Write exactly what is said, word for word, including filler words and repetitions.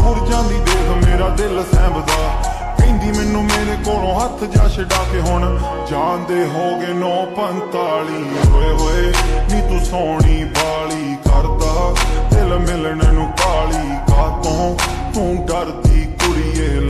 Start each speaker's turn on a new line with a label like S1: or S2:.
S1: दूर जांदी देख मेरा दिल सैंबदा, कहंदी मैनू मेरे कोलों हथ जा छड़ा के हुण जांदे हो गए नौ पंताली। होए होए नी तू सोहनी बाली करदा दिल मिलण नू काली कातों तू डरदी कुड़िए